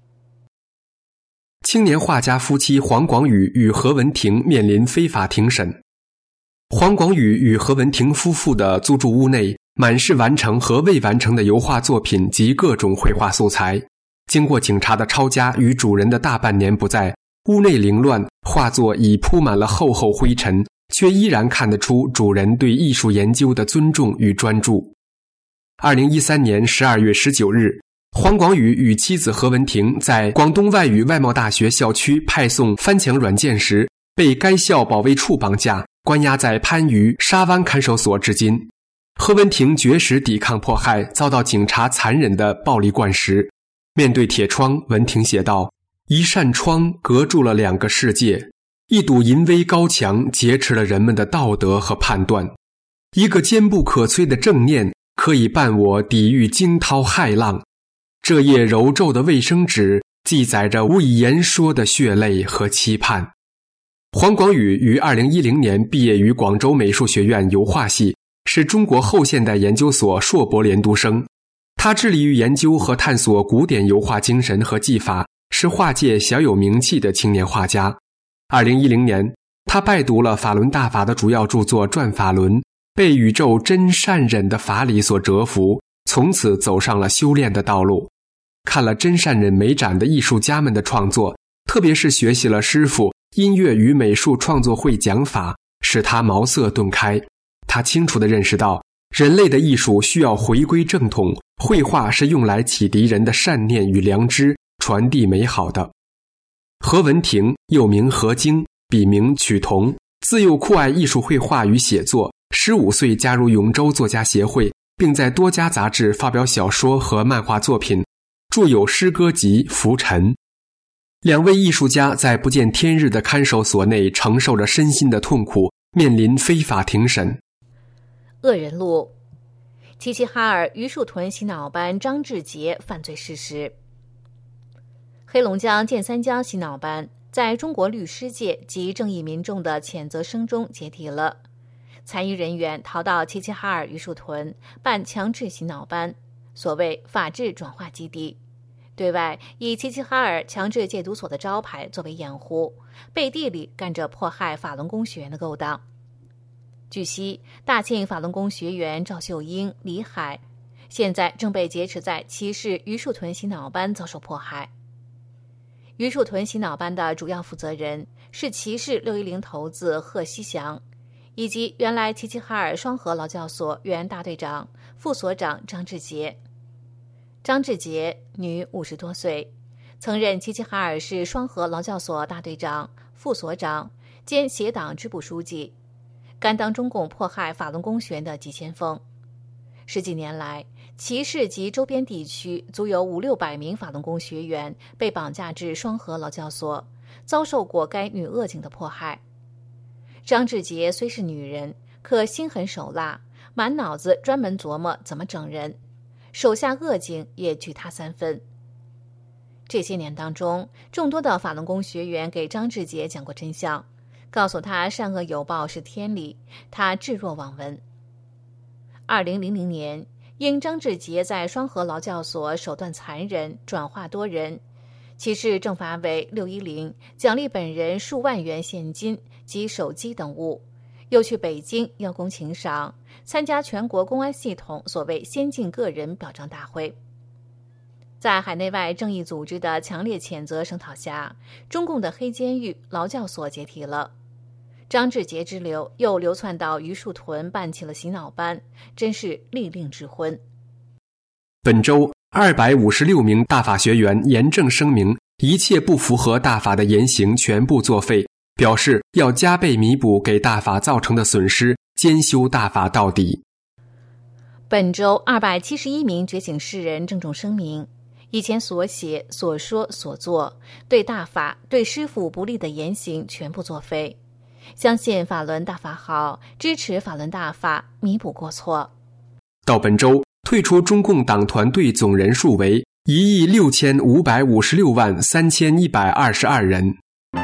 青年画家夫妻黄广宇与何文婷面临非法庭审。黄广宇与何文婷夫妇的租住屋内满是完成和未完成的油画作品及各种绘画素材。经过警察的抄家与主人的大半年不在，屋内凌乱，画作已铺满了厚厚灰尘，却依然看得出主人对艺术研究的尊重与专注。2013年12月19日，黄广宇与妻子何文婷在广东外语外贸大学校区派送翻墙软件时，被该校保卫处绑架，关押在番禺沙湾看守所至今。何文婷绝食抵抗迫害，遭到警察残忍的暴力灌食。面对铁窗，文婷写道：一扇窗隔住了2个世界，一堵淫威高墙劫持了人们的道德和判断，一个坚不可摧的正念可以伴我抵御惊涛骇浪。这页揉皱的卫生纸记载着无以言说的血泪和期盼。黄广宇于2010年毕业于广州美术学院油画系，是中国后现代研究所硕博连读生。他致力于研究和探索古典油画精神和技法，是画界小有名气的青年画家。2010年，他拜读了法轮大法的主要著作《转法轮》，被宇宙真善忍的法理所折服，从此走上了修炼的道路。看了真善忍美展的艺术家们的创作，特别是学习了师父音乐与美术创作会讲法，使他茅塞顿开。他清楚地认识到，人类的艺术需要回归正统，绘画是用来启迪人的善念与良知，传递美好的。何文婷又名何晶，笔名曲彤，自幼酷爱艺术绘画与写作，15岁加入永州作家协会，并在多家杂志发表小说和漫画作品，著有诗歌集《浮沉》。2位艺术家在不见天日的看守所内承受着身心的痛苦，面临非法庭审。 恶人录，齐齐哈尔榆树屯洗脑班张志杰犯罪事实。黑龙江建三江洗脑班在中国律师界及正义民众的谴责声中解体了，残余人员逃到齐齐哈尔榆树屯办强制洗脑班，所谓法治转化基地，对外以齐齐哈尔强制戒毒所的招牌作为掩护，背地里干着迫害法轮功学员的勾当。据悉，大庆法轮功学员赵秀英、李海现在正被劫持在齐市榆树屯洗脑班遭受迫害。榆树屯洗脑班的主要负责人是齐市610头子贺西祥，以及原来齐齐哈尔双河劳教所原大队长、副所长张志杰。张志杰，女，50多岁，曾任齐齐哈尔市双河劳教所大队长、副所长兼协党支部书记，甘当中共迫害法轮功学员的急先锋。10几年来，齐市及周边地区足有500-600名法轮功学员被绑架至双河劳教所，遭受过该女恶警的迫害。张志杰虽是女人，可心狠手辣，满脑子专门琢磨怎么整人，手下恶警也惧他3分。这些年当中，众多的法轮功学员给张志杰讲过真相，告诉他善恶有报是天理，他置若罔闻。2000年，因张志杰在双河劳教所手段残忍，转化多人， 其事正罚为610，奖励本人数万元现金及手机等物，又去北京邀功请赏，参加全国公安系统所谓先进个人表彰大会。在海内外正义组织的强烈谴责声讨下，中共的黑监狱劳教所解体了。张志杰之流又流窜到榆树屯办起了洗脑班，真是利令智昏。 本周256名大法学员严正声明，一切不符合大法的言行全部作废，表示要加倍弥补给大法造成的损失，兼修大法到底。 本周271名觉醒世人郑重声明，以前所写、所说、所做，对大法、对师父不利的言行全部作废，相信法轮大法好，支持法轮大法，弥补过错。 到本周，退出中共党团队总人数为16563,122人。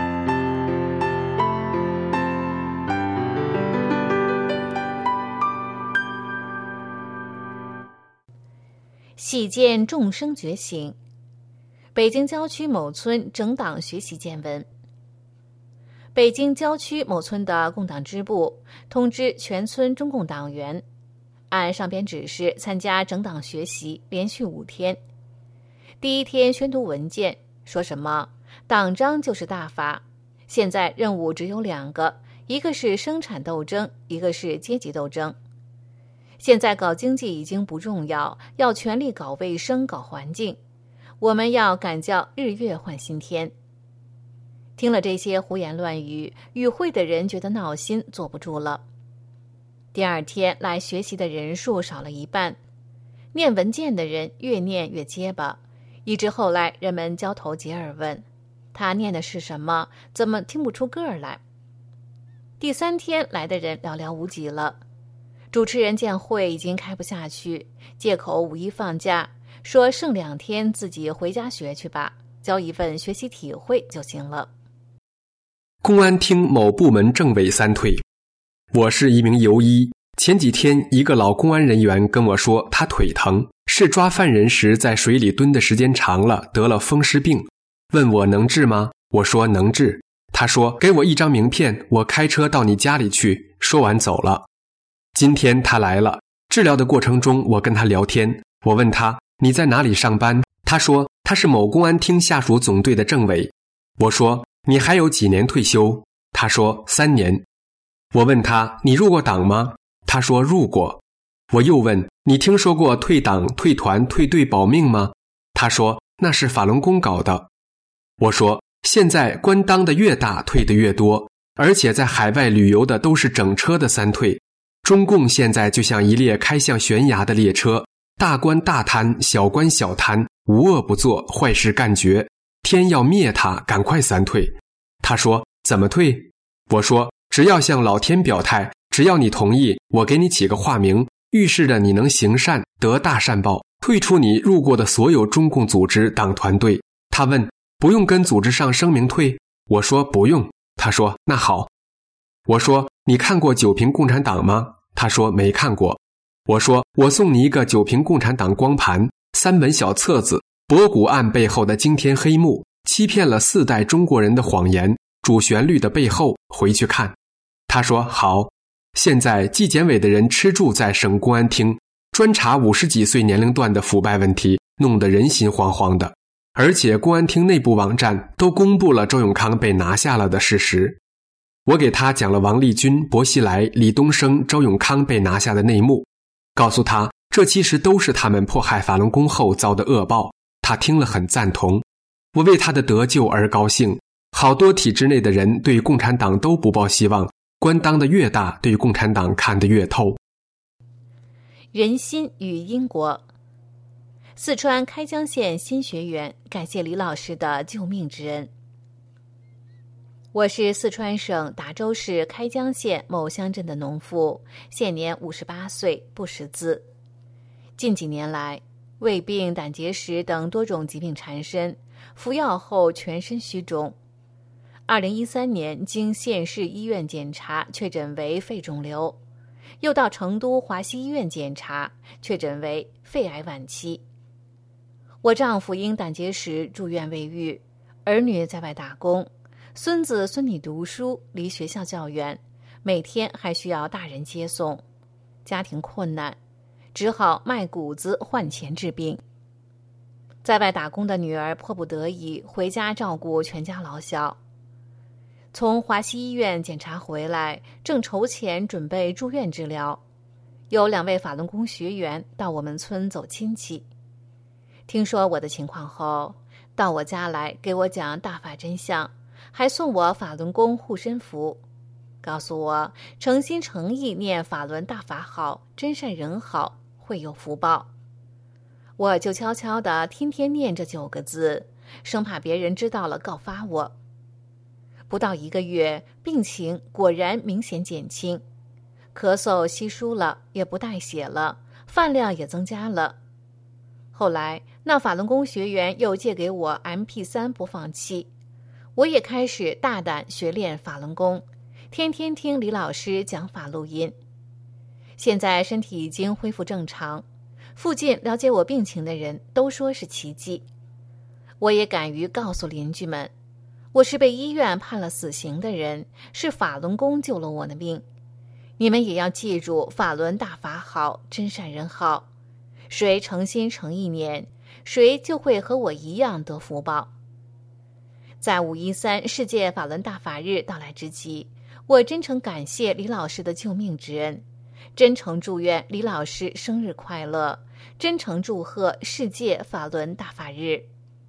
喜见众生觉醒。北京郊区某村整党学习见闻。北京郊区某村的共党支部通知全村中共党员，按上边指示参加整党学习，连续5天。第1天宣读文件，说什么党章就是大法，现在任务只有2个，一个是生产斗争，一个是阶级斗争。现在搞经济已经不重要，要全力搞卫生、搞环境。我们要赶叫日月换新天。听了这些胡言乱语，与会的人觉得闹心，坐不住了。第2天来学习的人数少了1半，念文件的人越念越结巴，以致后来人们交头接耳问他念的是什么，怎么听不出个儿来。第3天来的人寥寥无几了。主持人见会已经开不下去，借口5一放假，说剩2天自己回家学去吧，交一份学习体会就行了。 公安厅某部门政委3退。我是一名游医，前几天一个老公安人员跟我说他腿疼，是抓犯人时在水里蹲的时间长了，得了风湿病，问我能治吗？我说能治。他说给我1张名片，我开车到你家里去，说完走了。今天他来了，治疗的过程中我跟他聊天，我问他你在哪里上班？他说他是某公安厅下属总队的政委。我说你还有几年退休？他说3年。我问他你入过党吗？他说入过。我又问你听说过退党、退团、退队保命吗？他说那是法轮功搞的。我说现在官当的越大退的越多，而且在海外旅游的都是整车的3退。中共现在就像一列开向悬崖的列车，大官大贪，小官小贪，无恶不作，坏事干绝，天要灭他，赶快3退。他说怎么退？我说只要向老天表态，只要你同意，我给你起个化名，预示着你能行善，得大善报，退出你入过的所有中共组织党团队。他问不用跟组织上声明退？我说不用。他说那好。我说你看过九评共产党吗？他说没看过。我说我送你一个九评共产党光盘，3本小册子，博古案背后的惊天黑幕，欺骗了4代中国人的谎言，主旋律的背后，回去看。他说好。现在纪检委的人吃住在省公安厅，专查50几岁年龄段的腐败问题，弄得人心惶惶的。而且公安厅内部网站都公布了周永康被拿下了的事实。我给他讲了王立军、薄熙来、李东生、周永康被拿下的内幕，告诉他这其实都是他们迫害法轮功后遭的恶报。他听了很赞同，我为他的得救而高兴。好多体制内的人对共产党都不抱希望，官当的越大，对共产党看得越透。 人心与因果。四川开江县新学员感谢李老师的救命之恩。我是四川省达州市开江县某乡镇的农妇，现年58岁，不识字。近几年来，胃病、胆结石等多种疾病缠身，服药后全身虚肿。2013年经县市医院检查，确诊为肺肿瘤，又到成都华西医院检查，确诊为肺癌晚期。我丈夫因胆结石住院未愈， 儿女在外打工，孙子孙女读书离学校较远，每天还需要大人接送，家庭困难，只好卖谷子换钱治病。在外打工的女儿迫不得已回家照顾全家老小。从华西医院检查回来，正筹钱准备住院治疗，有2位法轮功学员到我们村走亲戚。听说我的情况后，到我家来给我讲大法真相，还送我法轮功护身符，告诉我诚心诚意念法轮大法好，真善人好，会有福报。我就悄悄地天天念这9个字，生怕别人知道了告发我。不到1个月，病情果然明显减轻，咳嗽稀疏了，也不带血了，饭量也增加了。后来那法轮功学员又借给我 MP3 播放器，我也开始大胆学练法轮功，天天听李老师讲法录音。现在身体已经恢复正常，附近了解我病情的人都说是奇迹。我也敢于告诉邻居们，我是被医院判了死刑的人，是法轮功救了我的命。你们也要记住法轮大法好，真善人好，谁诚心诚意念，谁就会和我一样得福报。在513世界法轮大法日到来之际，我真诚感谢李老师的救命之恩，真诚祝愿李老师生日快乐，真诚祝贺世界法轮大法日。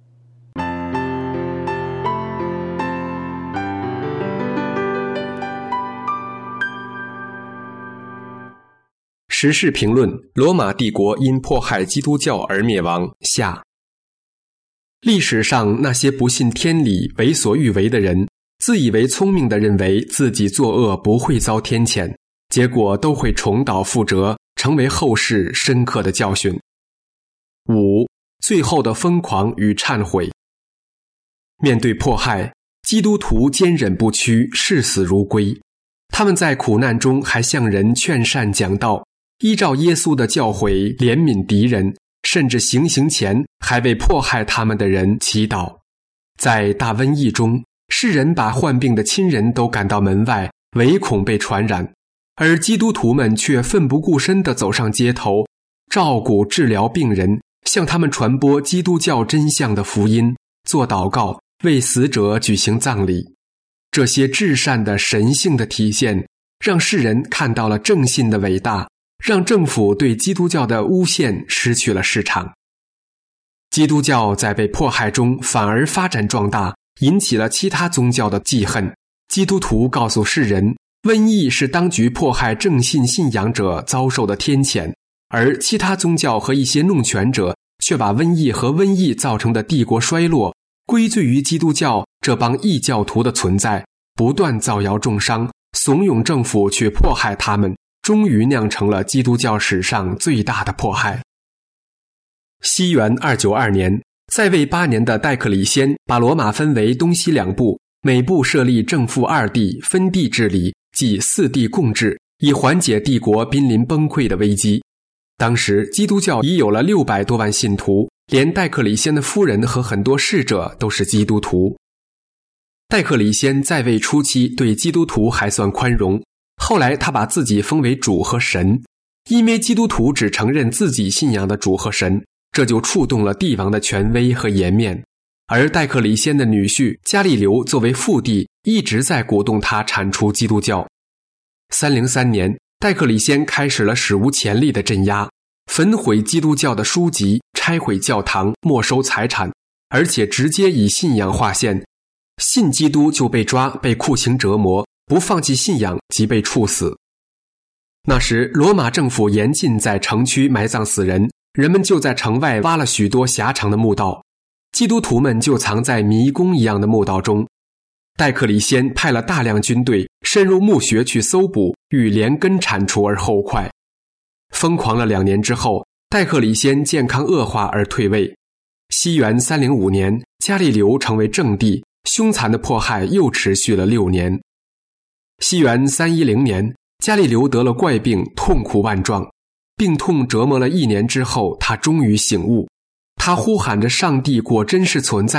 时事评论：罗马帝国因迫害基督教而灭亡。下。历史上那些不信天理、为所欲为的人，自以为聪明地认为自己作恶不会遭天谴，结果都会重蹈覆辙，成为后世深刻的教训。5. 最后的疯狂与忏悔。面对迫害，基督徒坚忍不屈，视死如归。他们在苦难中还向人劝善讲道，依照耶稣的教诲怜悯敌人，甚至行刑前还为迫害他们的人祈祷。在大瘟疫中，世人把患病的亲人都赶到门外，唯恐被传染，而基督徒们却奋不顾身地走上街头，照顾治疗病人，向他们传播基督教真相的福音，做祷告，为死者举行葬礼。这些至善的神性的体现，让世人看到了正信的伟大，让政府对基督教的诬陷失去了市场。基督教在被迫害中反而发展壮大，引起了其他宗教的忌恨。基督徒告诉世人，瘟疫是当局迫害正信信仰者遭受的天谴，而其他宗教和一些弄权者却把瘟疫和瘟疫造成的帝国衰落归罪于基督教这帮异教徒的存在，不断造谣重伤，怂恿政府去迫害他们，终于酿成了基督教史上最大的迫害。西元292年，在位8年的戴克里先把罗马分为东西2部，每部设立正副2帝，分地治理，即4帝共治，以缓解帝国濒临崩溃的危机。当时基督教已有了600多万信徒，连戴克里先的夫人和很多侍者都是基督徒。戴克里先在位初期对基督徒还算宽容，后来他把自己封为主和神，因为基督徒只承认自己信仰的主和神，这就触动了帝王的权威和颜面。而戴克里先的女婿加利留作为副帝，一直在鼓动他铲除基督教。303年，戴克里先开始了史无前例的镇压，焚毁基督教的书籍，拆毁教堂，没收财产，而且直接以信仰划线，信基督就被抓，被酷刑折磨，不放弃信仰即被处死。那时罗马政府严禁在城区埋葬死人，人们就在城外挖了许多狭长的墓道，基督徒们就藏在迷宫一样的墓道中。戴克里先派了大量军队深入墓穴去搜捕，欲连根铲除而后快。疯狂了2年之后，戴克里先健康恶化而退位。西元305年，加利留成为正帝，凶残的迫害又持续了6年。西元310年，加利留得了怪病，痛苦万状，病痛折磨了1年之后，他终于醒悟。他呼喊着上帝果真是存在的，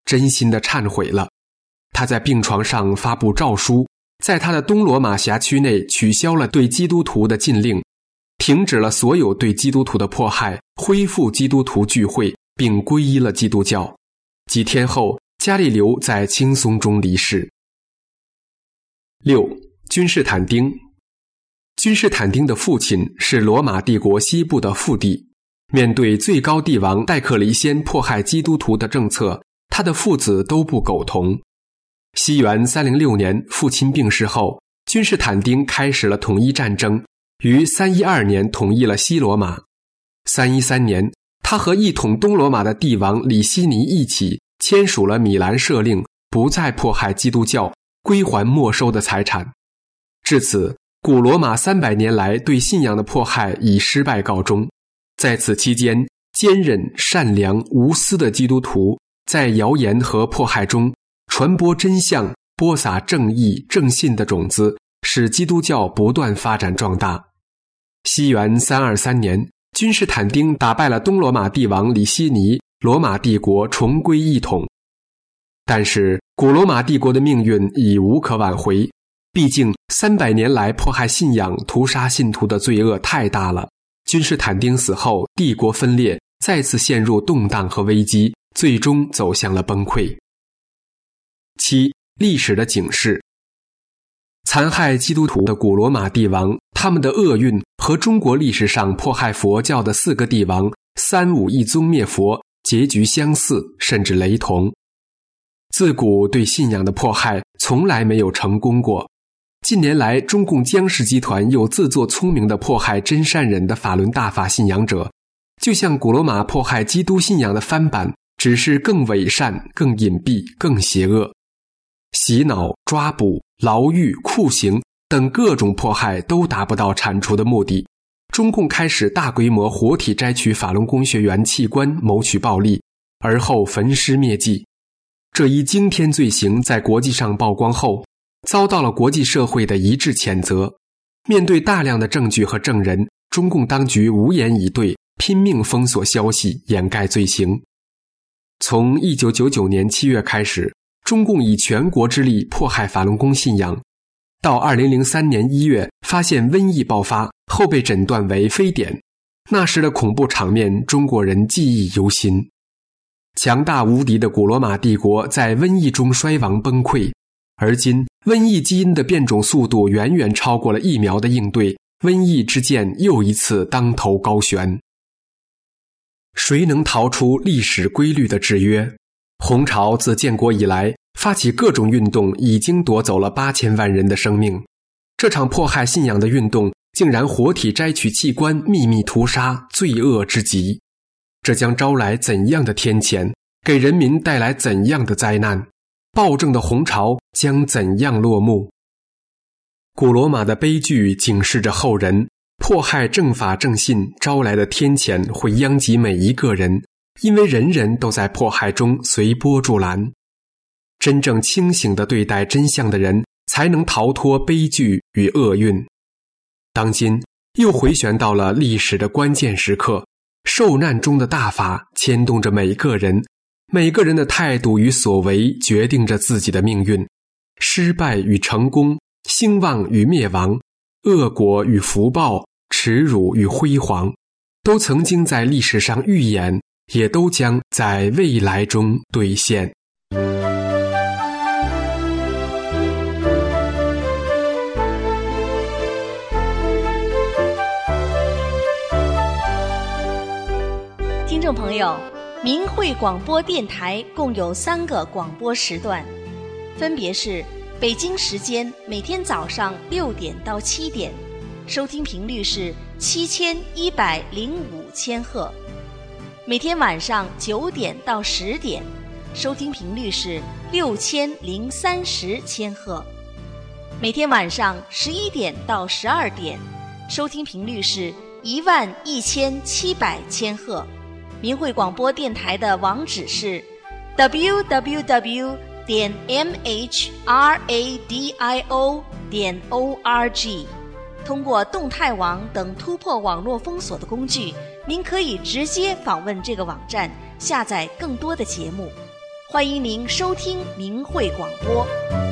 真心地忏悔了。他在病床上发布诏书，在他的东罗马辖区内取消了对基督徒的禁令，停止了所有对基督徒的迫害，恢复基督徒聚会，并皈依了基督教。几天后，伽利流在轻松中离世。6. 君士坦丁。君士坦丁的父亲是罗马帝国西部的腹地，面对最高帝王戴克里先迫害基督徒的政策，他的父子都不苟同。西元306年，父亲病逝后，君士坦丁开始了统一战争，于312年统一了西罗马。313年，他和一统东罗马的帝王李希尼一起签署了米兰赦令，不再迫害基督教，归还没收的财产。至此，古罗马300年来对信仰的迫害以失败告终。在此期间，坚韧、善良、无私的基督徒在谣言和迫害中传播真相，播撒正义、正信的种子，使基督教不断发展壮大。西元323年，君士坦丁打败了东罗马帝王李希尼，罗马帝国重归一统。但是古罗马帝国的命运已无可挽回，毕竟300年来迫害信仰、屠杀信徒的罪恶太大了。君士坦丁死后，帝国分裂，再次陷入动荡和危机，最终走向了崩溃。7. 历史的警示。残害基督徒的古罗马帝王，他们的厄运和中国历史上迫害佛教的4个帝王351一宗灭佛结局相似，甚至雷同。自古对信仰的迫害从来没有成功过。近年来，中共江氏集团又自作聪明地迫害真善忍的法轮大法信仰者，就像古罗马迫害基督信仰的翻版，只是更伪善、更隐蔽、更邪恶。洗脑、抓捕、牢狱、酷刑等各种迫害都达不到铲除的目的。中共开始大规模活体摘取法轮功学员器官，谋取暴利，而后焚尸灭迹。这一惊天罪行在国际上曝光后，遭到了国际社会的一致谴责。面对大量的证据和证人，中共当局无言以对，拼命封锁消息，掩盖罪行。从1999年7月开始，中共以全国之力迫害法轮功信仰，到2003年1月发现瘟疫爆发后被诊断为非典，那时的恐怖场面中国人记忆犹新。强大无敌的古罗马帝国在瘟疫中衰亡崩溃，而今瘟疫基因的变种速度远远超过了疫苗的应对，瘟疫之剑又一次当头高悬。谁能逃出历史规律的制约？红潮自建国以来发起各种运动，已经夺走了8000万人的生命。这场迫害信仰的运动竟然活体摘取器官，秘密屠杀，罪恶之极。这将招来怎样的天谴？给人民带来怎样的灾难？暴政的红潮将怎样落幕？古罗马的悲剧警示着后人，迫害正法正信招来的天谴会殃及每一个人，因为人人都在迫害中随波逐澜。真正清醒地对待真相的人，才能逃脱悲剧与厄运。当今又回旋到了历史的关键时刻，受难中的大法牵动着每个人，每个人的态度与所为决定着自己的命运。失败与成功，兴旺与灭亡，恶果与福报，耻辱与辉煌，都曾经在历史上预演，也都将在未来中兑现。 听众朋友，明慧广播电台共有3个广播时段，分别是北京时间每天早上6点到7点，收听频率是7105千赫；每天晚上9点到10点，收听频率是6030千赫；每天晚上11点到12点，收听频率是11700千赫。明慧广播电台的网址是 www.mhradio.org。 通过动态网等突破网络封锁的工具，您可以直接访问这个网站，下载更多的节目。 欢迎您收听明慧广播。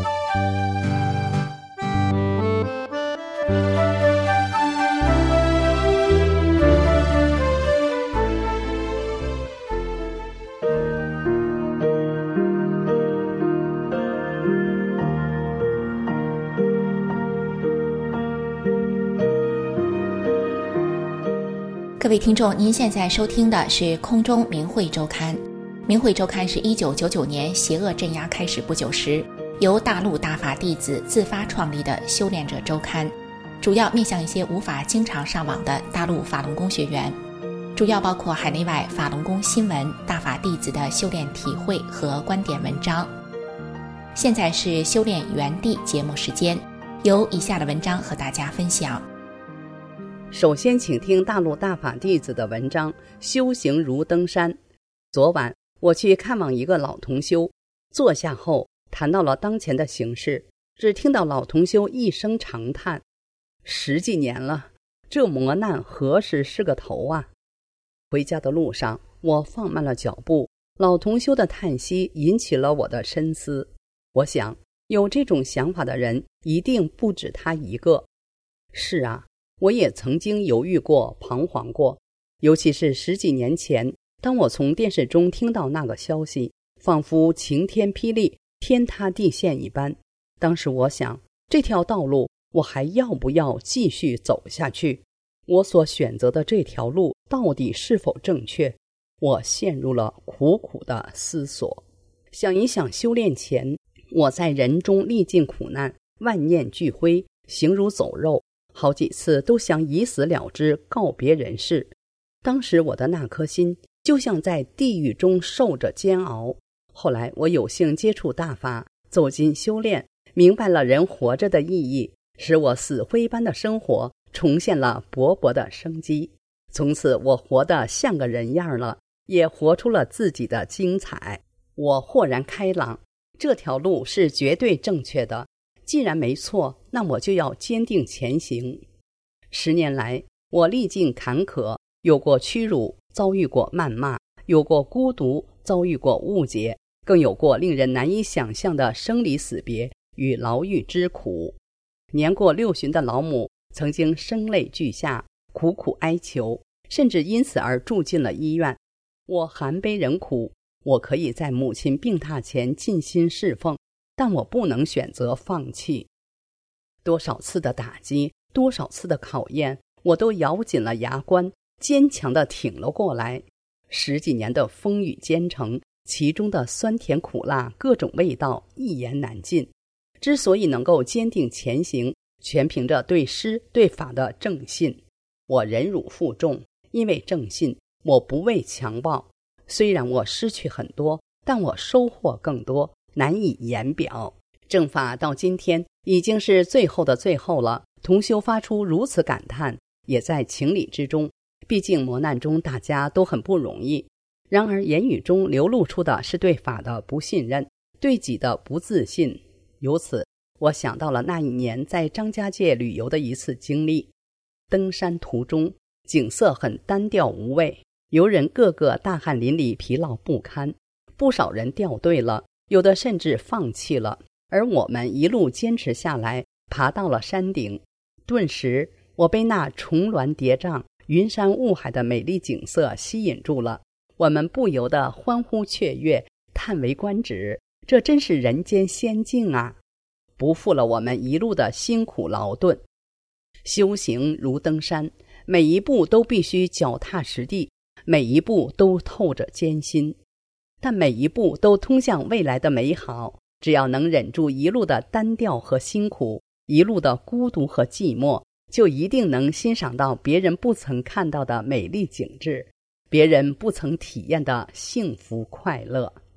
各位听众，您现在收听的是空中明慧周刊。明慧周刊是1999年邪恶镇压开始不久时，由大陆大法弟子自发创立的修炼者周刊，主要面向一些无法经常上网的大陆法轮功学员，主要包括海内外法轮功新闻、大法弟子的修炼体会和观点文章。现在是修炼原地节目时间，由以下的文章和大家分享。 首先请听大陆大法弟子的文章《修行如登山》。昨晚我去看望一个老同修，坐下后谈到了当前的形势，只听到老同修一声长叹：10几年了，这磨难何时是个头啊？回家的路上，我放慢了脚步，老同修的叹息引起了我的深思。我想，有这种想法的人一定不止他一个。是啊，我也曾经犹豫过、彷徨过，尤其是10几年前，当我从电视中听到那个消息，仿佛晴天霹雳、天塌地陷一般。当时我想，这条道路我还要不要继续走下去？我所选择的这条路到底是否正确？我陷入了苦苦的思索。想一想修炼前，我在人中历尽苦难，万念俱灰，形如走肉，好几次都想以死了之，告别人世。当时我的那颗心就像在地狱中受着煎熬。后来我有幸接触大法，走进修炼，明白了人活着的意义，使我死灰般的生活重现了勃勃的生机。从此我活得像个人样了，也活出了自己的精彩。我豁然开朗，这条路是绝对正确的，既然没错，那我就要坚定前行。10年来，我历尽坎坷，有过屈辱，遭遇过谩骂，有过孤独，遭遇过误解，更有过令人难以想象的生离死别与牢狱之苦。年过60的老母曾经声泪俱下，苦苦哀求，甚至因此而住进了医院。我含悲忍苦，我可以在母亲病榻前尽心侍奉，但我不能选择放弃。多少次的打击，多少次的考验，我都咬紧了牙关，坚强地挺了过来。10几年的风雨兼程，其中的酸甜苦辣各种味道一言难尽。之所以能够坚定前行，全凭着对师对法的正信。我忍辱负重，因为正信，我不畏强暴。虽然我失去很多，但我收获更多，难以言表。正法到今天已经是最后的最后了，同修发出如此感叹，也在情理之中。毕竟磨难中大家都很不容易，然而言语中流露出的是对法的不信任，对己的不自信。由此我想到了那一年在张家界旅游的一次经历。登山途中景色很单调无味，游人个个大汗淋漓，疲劳不堪，不少人掉队了，有的甚至放弃了。而我们一路坚持下来，爬到了山顶。顿时我被那重峦叠嶂、云山雾海的美丽景色吸引住了，我们不由得欢呼雀跃，叹为观止，这真是人间仙境啊！不负了我们一路的辛苦劳顿。修行如登山，每一步都必须脚踏实地，每一步都透着艰辛，但每一步都通向未来的美好。只要能忍住一路的单调和辛苦，一路的孤独和寂寞，就一定能欣赏到别人不曾看到的美丽景致，别人不曾体验的幸福快乐。